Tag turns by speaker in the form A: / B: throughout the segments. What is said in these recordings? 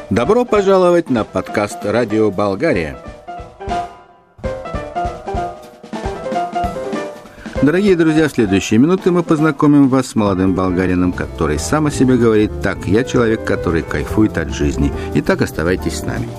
A: Добро пожаловать на подкаст «Радио Болгария». Дорогие друзья, в следующие минуты мы познакомим вас с молодым болгарином, который сам о себе говорит так: «Я человек, который кайфует от жизни». Итак, оставайтесь с нами.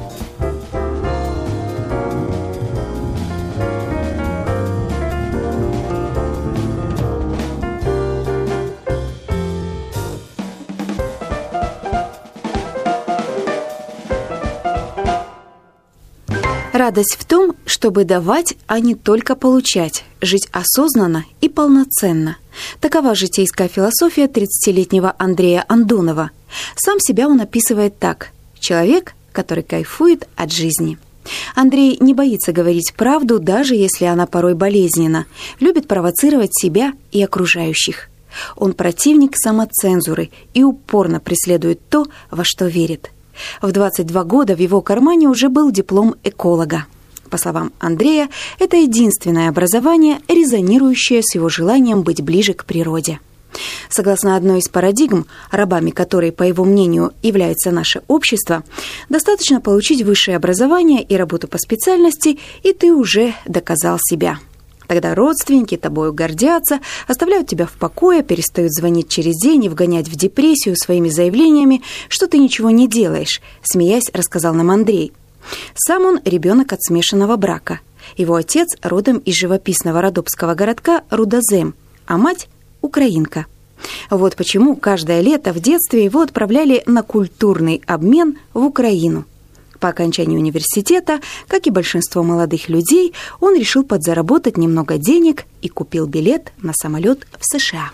B: Радость в том, чтобы давать, а не только получать, жить осознанно и полноценно. Такова житейская философия 30-летнего Андрея Андонова. Сам себя он описывает так: человек, который кайфует от жизни. Андрей не боится говорить правду, даже если она порой болезненна, любит провоцировать себя и окружающих. Он противник самоцензуры и упорно преследует то, во что верит. В 22 года в его кармане уже был диплом эколога. По словам Андрея, это единственное образование, резонирующее с его желанием быть ближе к природе. Согласно одной из парадигм, рабами которой, по его мнению, является наше общество, достаточно получить высшее образование и работу по специальности, и ты уже доказал себя. Тогда родственники тобою гордятся, оставляют тебя в покое, перестают звонить через день и вгонять в депрессию своими заявлениями, что ты ничего не делаешь, смеясь, рассказал нам Андрей. Сам он ребенок от смешанного брака. Его отец родом из живописного родопского городка Рудозем, а мать – украинка. Вот почему каждое лето в детстве его отправляли на культурный обмен в Украину. По окончании университета, как и большинство молодых людей, он решил подзаработать немного денег и купил билет на самолет в США.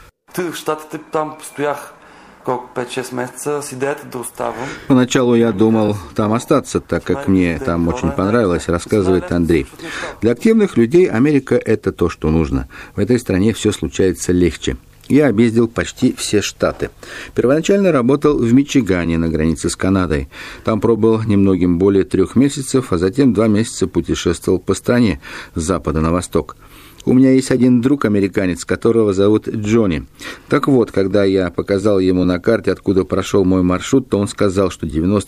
A: Поначалу я думал там остаться, так как мне там очень понравилось, рассказывает Андрей. Для активных людей Америка – это то, что нужно. В этой стране все случается легче. Я объездил почти все штаты. Первоначально работал в Мичигане на границе с Канадой. Там пробыл немногим более 3 месяцев, а затем 2 месяца путешествовал по стране с запада на восток. У меня есть один друг, американец, которого зовут Джонни. Так вот, когда я показал ему на карте, откуда прошел мой маршрут, то он сказал, что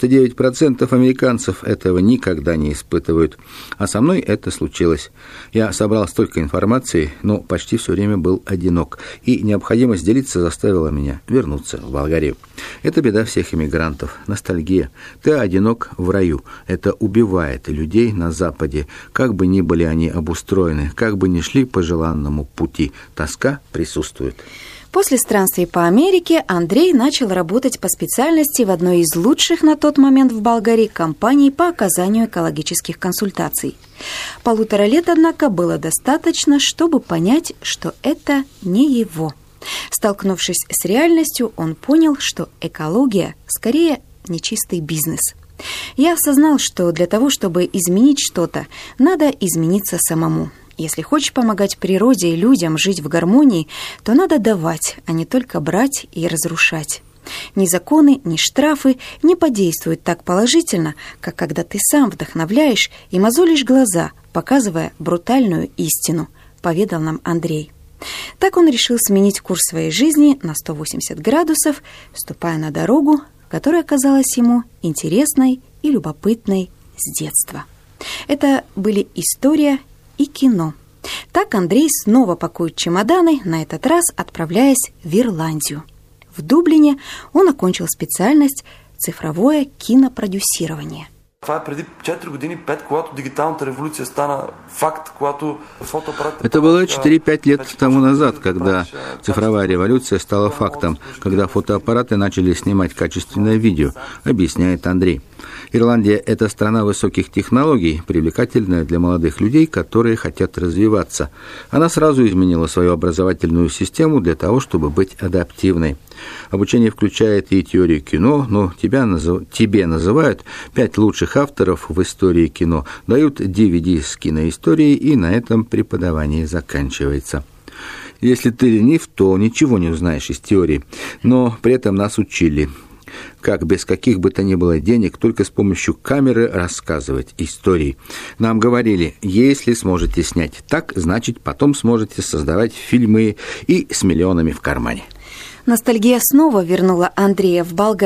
A: 99% американцев этого никогда не испытывают. А со мной это случилось. Я собрал столько информации, но почти все время был одинок. И необходимость делиться заставила меня вернуться в Болгарию. Это беда всех иммигрантов. Ностальгия. Ты одинок в раю. Это убивает людей на Западе. Как бы ни были они обустроены, как бы ни шли по желанному пути, тоска присутствует.
B: После странствий по Америке Андрей начал работать по специальности в одной из лучших на тот момент в Болгарии компаний по оказанию экологических консультаций. 1,5 лет, однако, было достаточно, чтобы понять, что это не его. Столкнувшись с реальностью, он понял, что экология скорее нечистый бизнес. Я осознал, что для того, чтобы изменить что-то, надо измениться самому. Если хочешь помогать природе и людям жить в гармонии, то надо давать, а не только брать и разрушать. Ни законы, ни штрафы не подействуют так положительно, как когда ты сам вдохновляешь и мозолишь глаза, показывая брутальную истину, поведал нам Андрей. Так он решил сменить курс своей жизни на 180 градусов, ступая на дорогу, которая казалась ему интересной и любопытной с детства. Это были история и кино. Так Андрей снова пакует чемоданы, на этот раз отправляясь в Ирландию. В Дублине он окончил специальность «Цифровое кинопродюсирование».
A: Это было 4-5 лет тому назад, когда цифровая революция стала фактом, когда фотоаппараты начали снимать качественное видео, объясняет Андрей. Ирландия – это страна высоких технологий, привлекательная для молодых людей, которые хотят развиваться. Она сразу изменила свою образовательную систему для того, чтобы быть адаптивной. Обучение включает и теорию кино, но тебе называют 5 лучших авторов в истории кино, дают DVD с киноисторией, и на этом преподавание заканчивается. Если ты ленив, то ничего не узнаешь из теории, но при этом нас учили, как без каких бы то ни было денег, только с помощью камеры рассказывать истории. Нам говорили, если сможете снять так, значит потом сможете создавать фильмы и с миллионами в кармане.
B: Ностальгия снова вернула Андрея в Болгарию.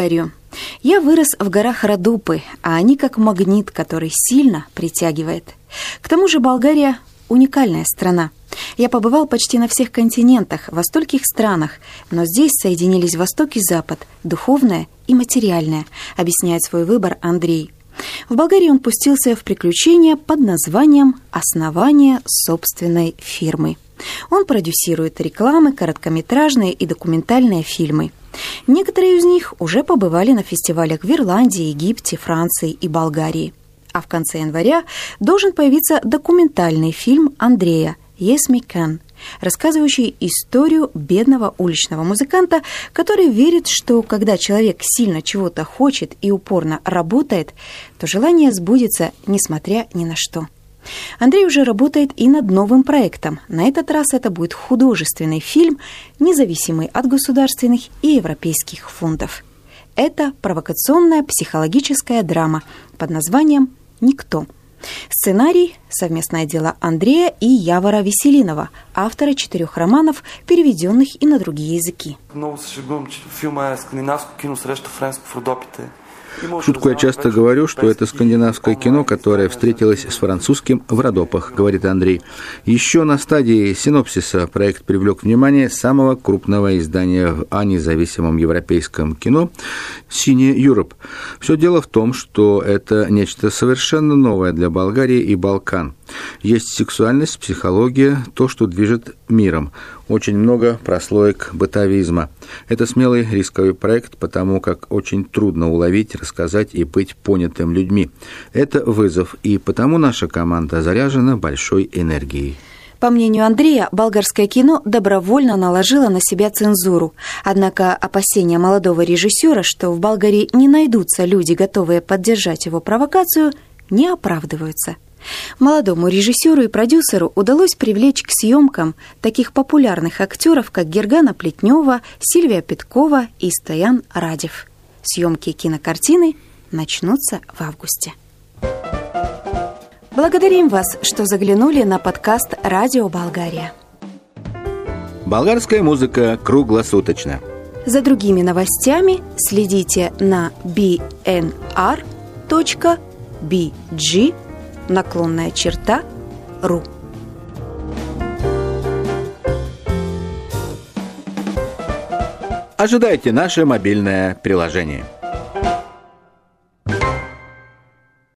B: Я вырос в горах Родопы, а они как магнит, который сильно притягивает. К тому же Болгария – уникальная страна. Я побывал почти на всех континентах, во стольких странах, но здесь соединились Восток и Запад, духовное и материальное, объясняет свой выбор Андрей. В Болгарии он пустился в приключения под названием «Основание собственной фирмы». Он продюсирует рекламы, короткометражные и документальные фильмы. Некоторые из них уже побывали на фестивалях в Ирландии, Египте, Франции и Болгарии. А в конце января должен появиться документальный фильм Андрея «Yes, me can», рассказывающий историю бедного уличного музыканта, который верит, что когда человек сильно чего-то хочет и упорно работает, то желание сбудется, несмотря ни на что. Андрей уже работает и над новым проектом. На этот раз это будет художественный фильм, независимый от государственных и европейских фондов. Это провокационная психологическая драма под названием «Никто». Сценарий – совместное дело Андрея и Явора Веселинова, автора 4 романов, переведенных и на другие языки.
A: В шутку я часто говорю, что это скандинавское кино, которое встретилось с французским в Родопах, говорит Андрей. Еще на стадии синопсиса проект привлек внимание самого крупного издания о независимом европейском кино «Cine Europe». Все дело в том, что это нечто совершенно новое для Болгарии и Балкан. Есть сексуальность, психология, то, что движет миром. Очень много прослоек бытовизма. Это смелый рисковый проект, потому как очень трудно уловить, рассказать и быть понятым людьми. Это вызов, и потому наша команда заряжена большой энергией.
B: По мнению Андрея, болгарское кино добровольно наложило на себя цензуру. Однако опасения молодого режиссера, что в Болгарии не найдутся люди, готовые поддержать его провокацию, не оправдываются. Молодому режиссеру и продюсеру удалось привлечь к съемкам таких популярных актеров, как Гергана Плетнева, Сильвия Петкова и Стоян Радев. Съемки кинокартины начнутся в августе. Благодарим вас, что заглянули на подкаст «Радио Болгария».
A: Болгарская музыка круглосуточно.
B: За другими новостями следите на bnr.bg/ру.
A: Ожидайте наше мобильное приложение.